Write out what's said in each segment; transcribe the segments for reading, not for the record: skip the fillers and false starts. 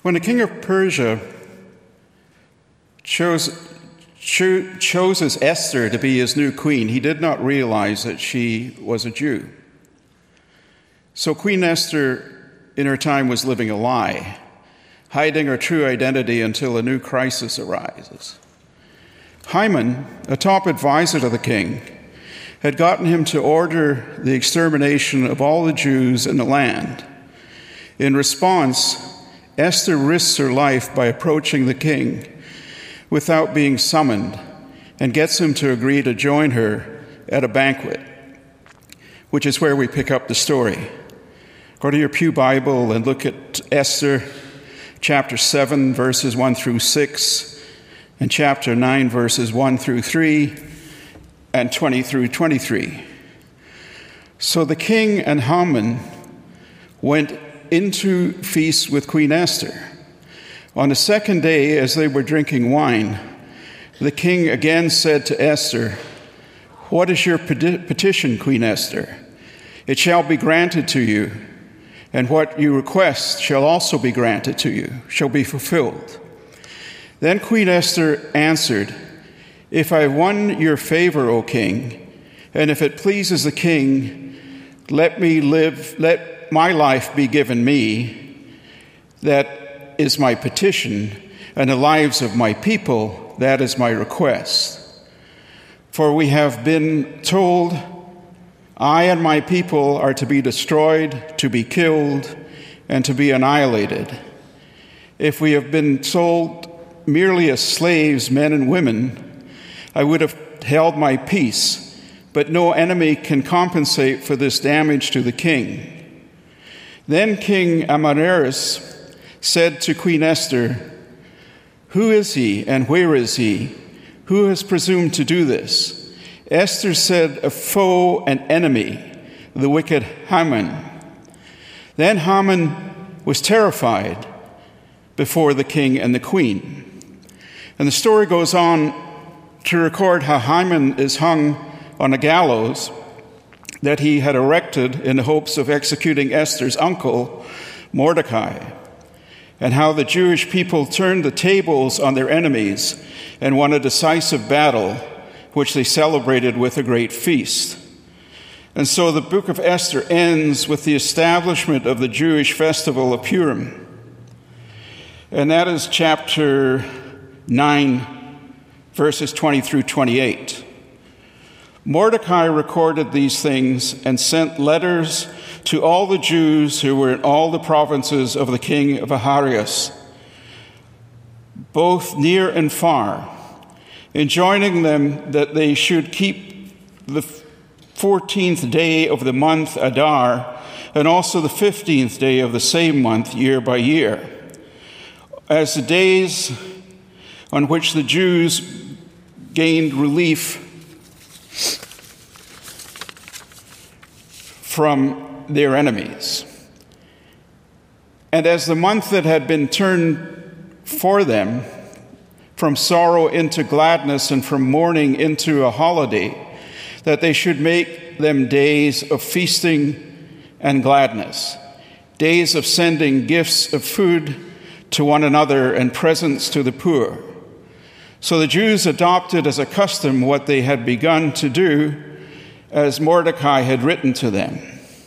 When the king of Persia chooses Esther to be his new queen, he did not realize that she was a Jew. So Queen Esther, in her time, was living a lie, hiding her true identity until a new crisis arises. Haman, a top advisor to the king, had gotten him to order the extermination of all the Jews in the land. In response, Esther risks her life by approaching the king without being summoned and gets him to agree to join her at a banquet, which is where we pick up the story. Go to your Pew Bible and look at Esther chapter 7, verses 1 through 6, and chapter 9, verses 1 through 3, and 20 through 23. So the king and Haman went into feast with Queen Esther. On the second day, as they were drinking wine, the king again said to Esther, "What is your petition, Queen Esther? It shall be granted to you, and what you request shall also be granted to you, shall be fulfilled." Then Queen Esther answered, "If I won your favor, O king, and if it pleases the king, let my life be given me. That is my petition, and the lives of my people, that is my request. For we have been told, I and my people are to be destroyed, to be killed, and to be annihilated. If we have been sold merely as slaves, men and women, I would have held my peace, but no enemy can compensate for this damage to the king." Then King Ahasuerus said to Queen Esther, "Who is he and where is he? Who has presumed to do this?" Esther said, "A foe, an enemy, the wicked Haman." Then Haman was terrified before the king and the queen. And the story goes on to record how Haman is hung on a gallows that he had erected in the hopes of executing Esther's uncle, Mordecai, and how the Jewish people turned the tables on their enemies and won a decisive battle, which they celebrated with a great feast. And so the book of Esther ends with the establishment of the Jewish festival of Purim. And that is chapter 9, verses 20 through 28. Mordecai recorded these things and sent letters to all the Jews who were in all the provinces of the king of Ahasuerus, both near and far, enjoining them that they should keep the 14th day of the month Adar, and also the 15th day of the same month, year by year, as the days on which the Jews gained relief from their enemies. And as the month that had been turned for them from sorrow into gladness and from mourning into a holiday, that they should make them days of feasting and gladness, days of sending gifts of food to one another and presents to the poor. So the Jews adopted as a custom what they had begun to do, as Mordecai had written to them.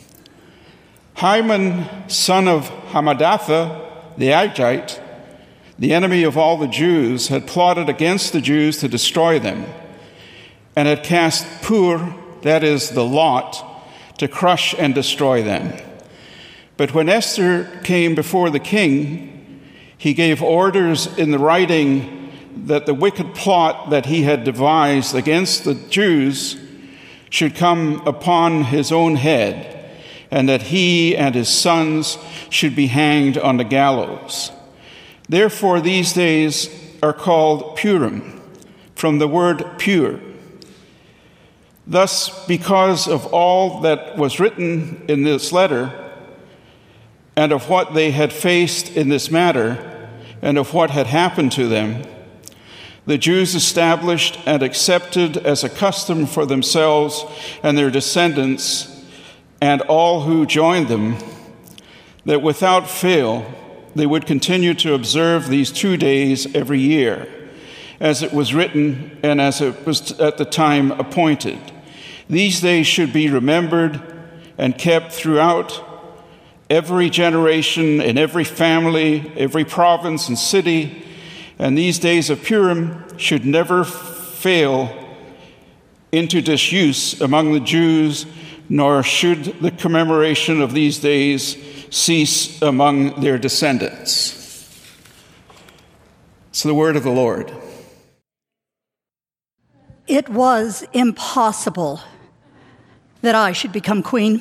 Haman, son of Hammedatha, the Agagite, the enemy of all the Jews, had plotted against the Jews to destroy them, and had cast Pur, that is, the lot, to crush and destroy them. But when Esther came before the king, he gave orders in the writing that the wicked plot that he had devised against the Jews should come upon his own head, and that he and his sons should be hanged on the gallows. Therefore, these days are called Purim, from the word pure. Thus, because of all that was written in this letter, and of what they had faced in this matter, and of what had happened to them, the Jews established and accepted as a custom for themselves and their descendants and all who joined them, that without fail they would continue to observe these 2 days every year, as it was written and as it was at the time appointed. These days should be remembered and kept throughout every generation, in every family, every province and city, and these days of Purim should never fail into disuse among the Jews, nor should the commemoration of these days cease among their descendants. It's the word of the Lord. It was impossible that I should become queen.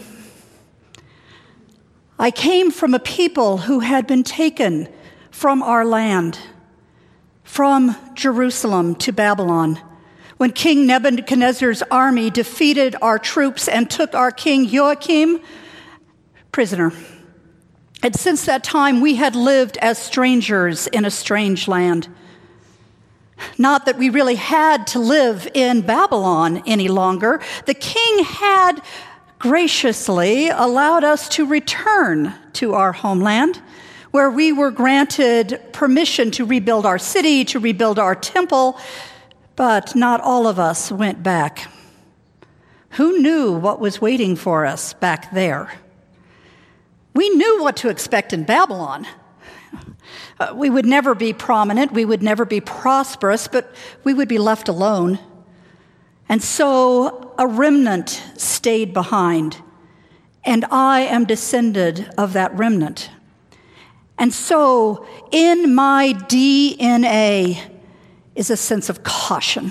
I came from a people who had been taken from our land, from Jerusalem to Babylon, when King Nebuchadnezzar's army defeated our troops and took our king Joachim prisoner. And since that time, we had lived as strangers in a strange land. Not that we really had to live in Babylon any longer. The king had graciously allowed us to return to our homeland, where we were granted permission to rebuild our city, to rebuild our temple, but not all of us went back. Who knew what was waiting for us back there? We knew what to expect in Babylon. We would never be prominent, we would never be prosperous, but we would be left alone. And so a remnant stayed behind, and I am descended of that remnant. And so in my DNA is a sense of caution.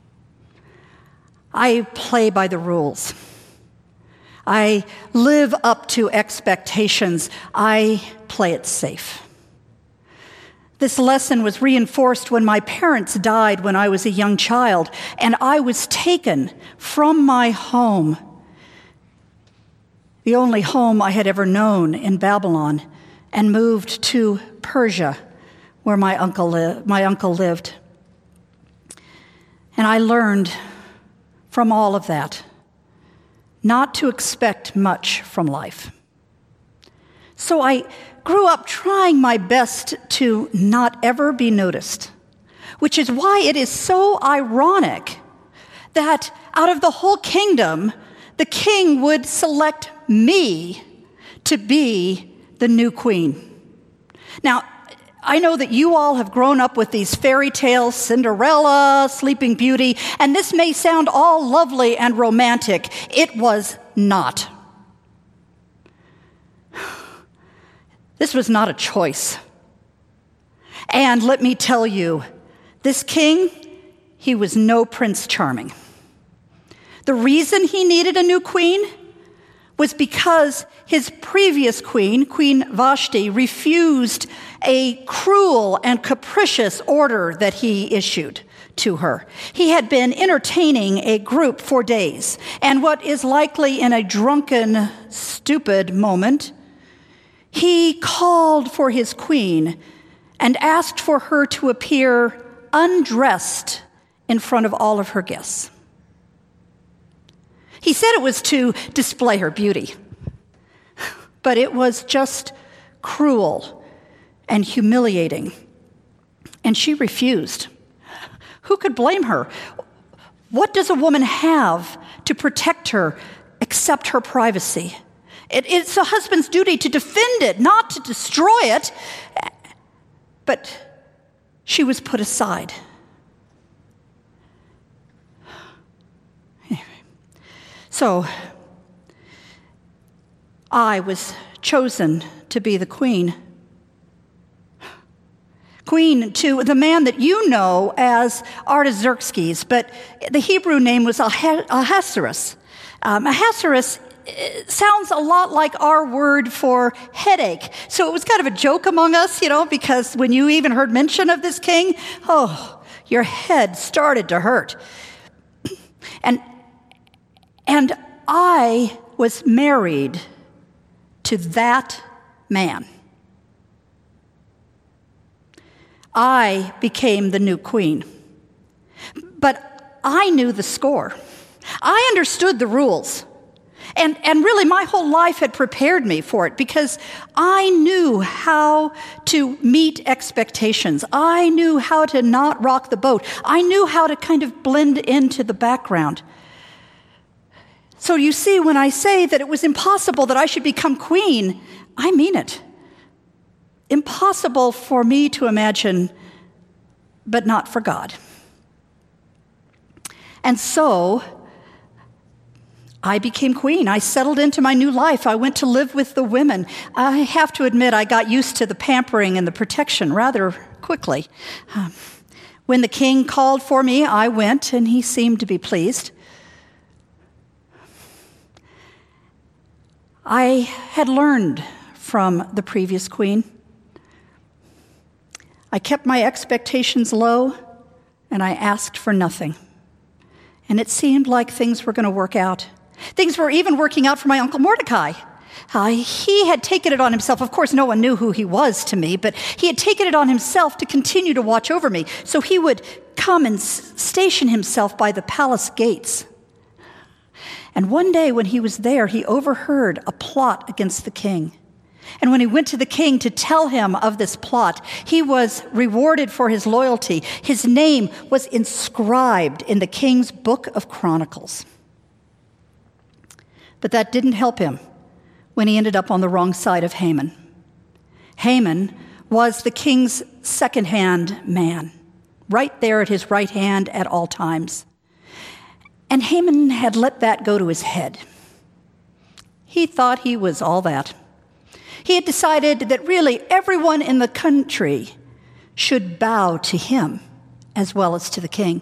I play by the rules. I live up to expectations. I play it safe. This lesson was reinforced when my parents died when I was a young child, and I was taken from my home, the only home I had ever known in Babylon, and moved to Persia, where my uncle lived. And I learned from all of that not to expect much from life. So I grew up trying my best to not ever be noticed, which is why it is so ironic that out of the whole kingdom, the king would select me to be the new queen. Now, I know that you all have grown up with these fairy tales, Cinderella, Sleeping Beauty, and this may sound all lovely and romantic. It was not. This was not a choice. And let me tell you, this king, he was no Prince Charming. The reason he needed a new queen was because his previous queen, Queen Vashti, refused a cruel and capricious order that he issued to her. He had been entertaining a group for days, and what is likely in a drunken, stupid moment, he called for his queen and asked for her to appear undressed in front of all of her guests. He said it was to display her beauty, but it was just cruel and humiliating, and she refused. Who could blame her? What does a woman have to protect her except her privacy? It's a husband's duty to defend it, not to destroy it. But she was put aside. Anyway, so I was chosen to be the queen. Queen to the man that you know as Artaxerxes, but the Hebrew name was Ahasuerus. Ahasuerus sounds a lot like our word for headache. So it was kind of a joke among us, because when you even heard mention of this king, your head started to hurt. And I was married to that man. I became the new queen. But I knew the score. I understood the rules. And really, my whole life had prepared me for it because I knew how to meet expectations. I knew how to not rock the boat. I knew how to kind of blend into the background. So you see, when I say that it was impossible that I should become queen, I mean it. Impossible for me to imagine, but not for God. And so I became queen. I settled into my new life. I went to live with the women. I have to admit, I got used to the pampering and the protection rather quickly. When the king called for me, I went, and he seemed to be pleased. I had learned from the previous queen. I kept my expectations low, and I asked for nothing. And it seemed like things were going to work out. Things were even working out for my Uncle Mordecai. He had taken it on himself. Of course, no one knew who he was to me, but he had taken it on himself to continue to watch over me. So he would come and station himself by the palace gates. And one day when he was there, he overheard a plot against the king. And when he went to the king to tell him of this plot, he was rewarded for his loyalty. His name was inscribed in the king's book of Chronicles. But that didn't help him when he ended up on the wrong side of Haman. Haman was the king's second-hand man, right there at his right hand at all times. And Haman had let that go to his head. He thought he was all that. He had decided that really everyone in the country should bow to him as well as to the king.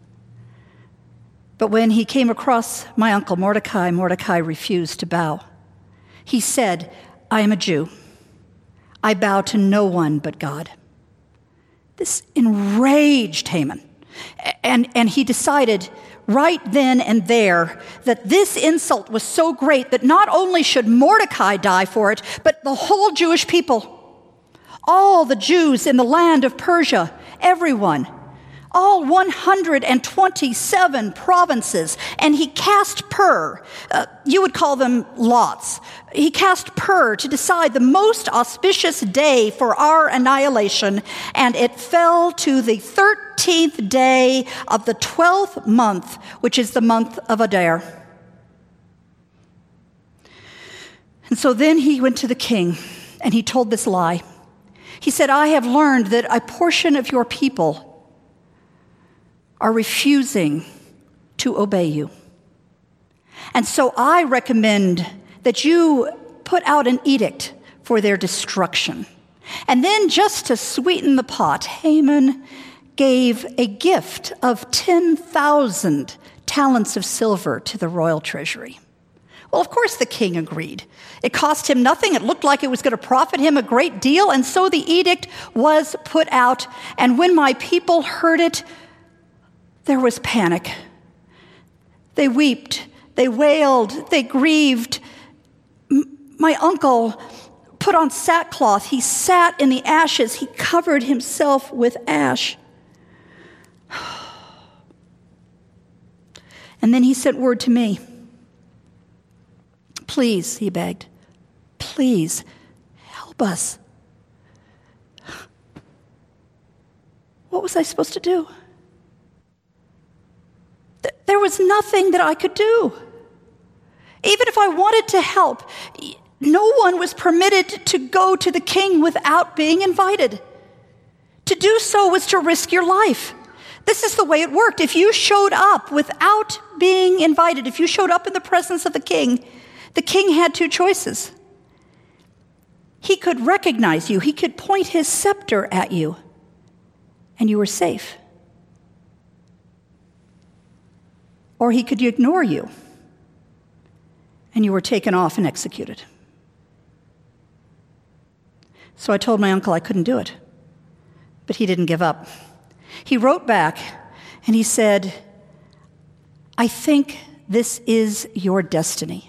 But when he came across my uncle Mordecai, Mordecai refused to bow. He said, "I am a Jew. I bow to no one but God." This enraged Haman. And he decided right then and there that this insult was so great that not only should Mordecai die for it, but the whole Jewish people, all the Jews in the land of Persia, everyone, all 127 provinces. And he cast Pur, you would call them lots. He cast Pur to decide the most auspicious day for our annihilation, and it fell to the 13th day of the 12th month, which is the month of Adar. And so then he went to the king, and he told this lie. He said, "I have learned that a portion of your people are refusing to obey you. And so I recommend that you put out an edict for their destruction." And then just to sweeten the pot, Haman gave a gift of 10,000 talents of silver to the royal treasury. Well, of course the king agreed. It cost him nothing. It looked like it was going to profit him a great deal. And so the edict was put out. And when my people heard it, there was panic. They wept, they wailed, they grieved. My uncle put on sackcloth. He sat in the ashes. He covered himself with ash. And then he sent word to me. "Please," he begged, "please help us." What was I supposed to do? There was nothing that I could do. Even if I wanted to help, no one was permitted to go to the king without being invited. To do so was to risk your life. This is the way it worked. If you showed up without being invited, if you showed up in the presence of the king had two choices. He could recognize you. He could point his scepter at you, and you were safe. Or he could ignore you, and you were taken off and executed. So I told my uncle I couldn't do it, but he didn't give up. He wrote back, and he said, "I think this is your destiny.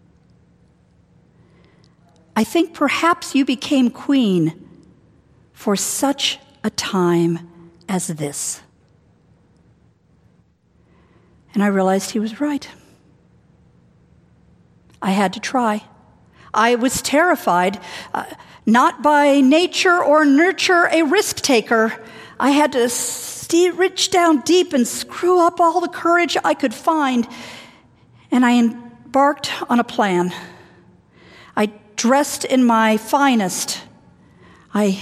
I think perhaps you became queen for such a time as this." And I realized he was right. I had to try. I was terrified, not by nature or nurture a risk taker. I had to reach down deep and screw up all the courage I could find. And I embarked on a plan. I dressed in my finest. I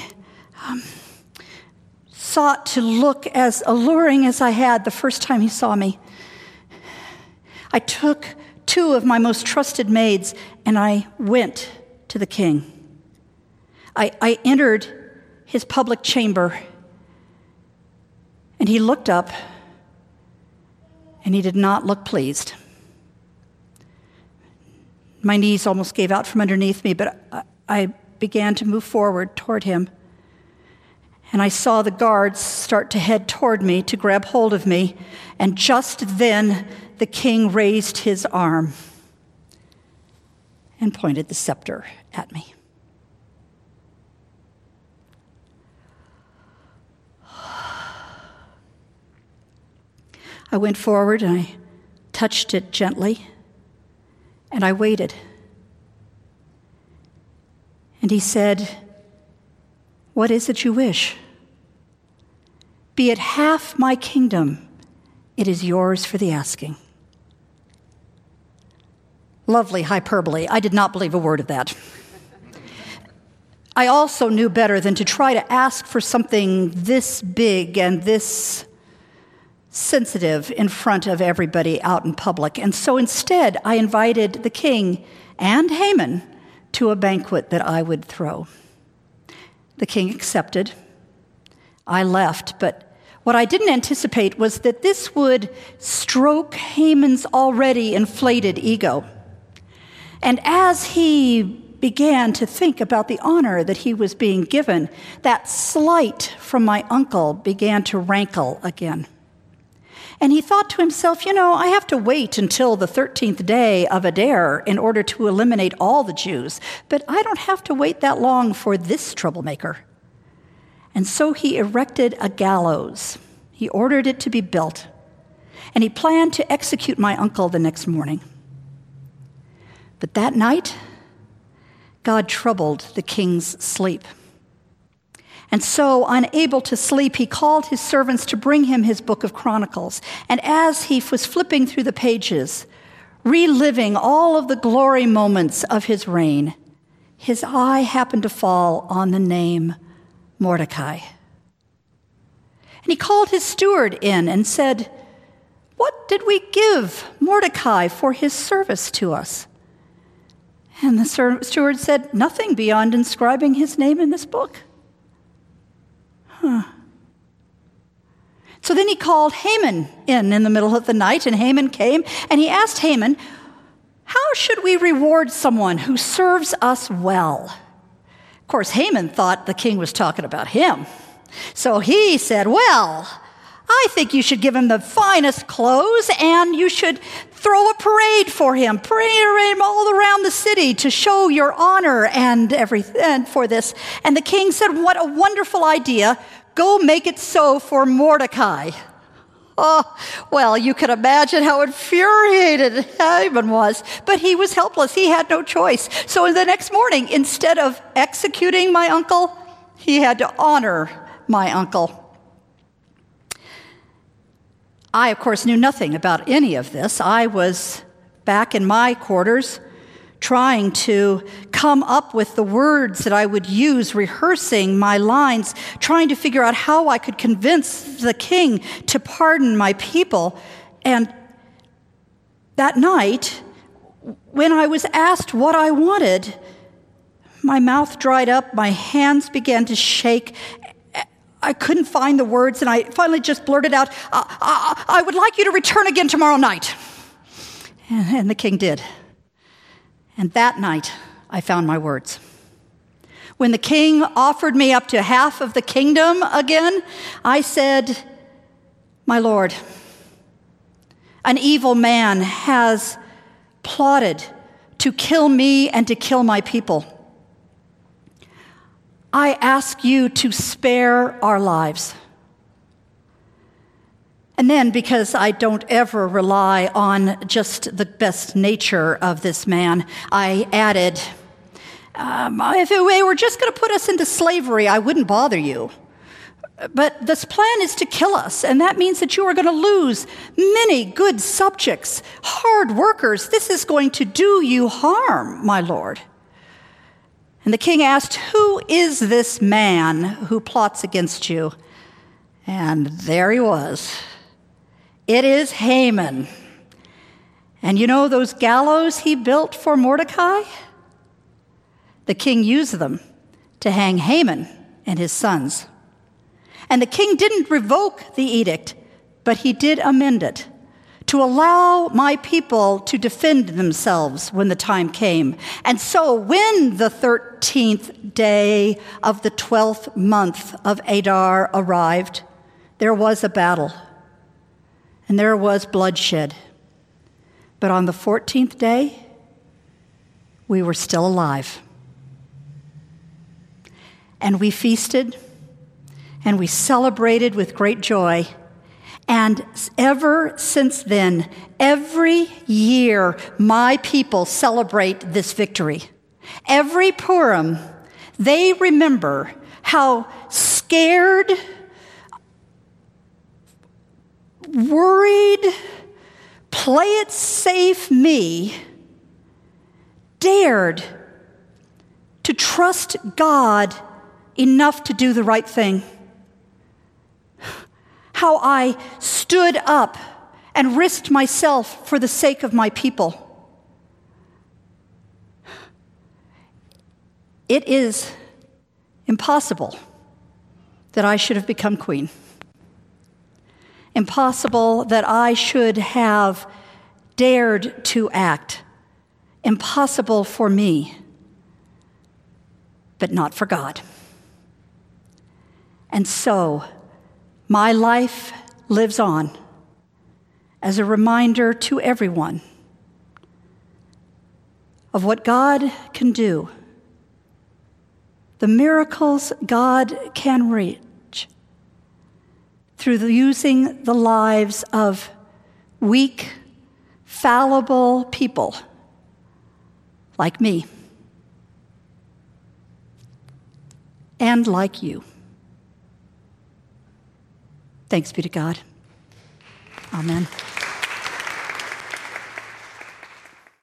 sought to look as alluring as I had the first time he saw me. I took 2 of my most trusted maids, and I went to the king. I entered his public chamber, and he looked up, and he did not look pleased. My knees almost gave out from underneath me, but I began to move forward toward him. And I saw the guards start to head toward me to grab hold of me, and just then the king raised his arm and pointed the scepter at me. I went forward and I touched it gently, and I waited. And he said, "What is it you wish? Be it half my kingdom, it is yours for the asking." Lovely hyperbole. I did not believe a word of that. I also knew better than to try to ask for something this big and this sensitive in front of everybody out in public. And so instead, I invited the king and Haman to a banquet that I would throw. The king accepted. I left, but what I didn't anticipate was that this would stroke Haman's already inflated ego. And as he began to think about the honor that he was being given, that slight from my uncle began to rankle again. And he thought to himself, I have to wait until the 13th day of Adar in order to eliminate all the Jews, but I don't have to wait that long for this troublemaker. And so he erected a gallows. He ordered it to be built, and he planned to execute my uncle the next morning. But that night, God troubled the king's sleep. And so, unable to sleep, he called his servants to bring him his book of Chronicles. And as he was flipping through the pages, reliving all of the glory moments of his reign, his eye happened to fall on the name Mordecai. And he called his steward in and said, "What did we give Mordecai for his service to us?" And the steward said, "Nothing beyond inscribing his name in this book." So then he called Haman in the middle of the night, and Haman came, and he asked Haman, "How should we reward someone who serves us well?" Of course, Haman thought the king was talking about him. So he said, "Well, I think you should give him the finest clothes, and you should throw a parade for him, parade him all around the city to show your honor and everything for this." And the king said, "What a wonderful idea. Go make it so for Mordecai." Oh, well, you can imagine how infuriated Haman was, but he was helpless. He had no choice. So the next morning, instead of executing my uncle, he had to honor my uncle. I, of course, knew nothing about any of this. I was back in my quarters trying to come up with the words that I would use, rehearsing my lines, trying to figure out how I could convince the king to pardon my people. And that night, when I was asked what I wanted, my mouth dried up, my hands began to shake. I couldn't find the words, and I finally just blurted out, I would like you to return again tomorrow night. And the king did. And that night, I found my words. When the king offered me up to half of the kingdom again, I said, "My lord, an evil man has plotted to kill me and to kill my people. I ask you to spare our lives." And then, because I don't ever rely on just the best nature of this man, I added, if they were just going to put us into slavery, I wouldn't bother you. But this plan is to kill us, and that means that you are going to lose many good subjects, hard workers. This is going to do you harm, my lord. And the king asked, who is this man who plots against you? And there he was. It is Haman. And you know those gallows he built for Mordecai? The king used them to hang Haman and his sons. And the king didn't revoke the edict, but he did amend it to allow my people to defend themselves when the time came. And so when the 13th day of the 12th month of Adar arrived, there was a battle, and there was bloodshed. But on the 14th day, we were still alive. And we feasted, and we celebrated with great joy. And ever since then, every year, my people celebrate this victory. Every Purim, they remember how scared, worried, play it safe me dared to trust God enough to do the right thing. How I stood up and risked myself for the sake of my people. It is impossible that I should have become queen. Impossible that I should have dared to act. Impossible for me, but not for God. And so, my life lives on as a reminder to everyone of what God can do, the miracles God can reach through using the lives of weak, fallible people like me and like you. Thanks be to God. Amen.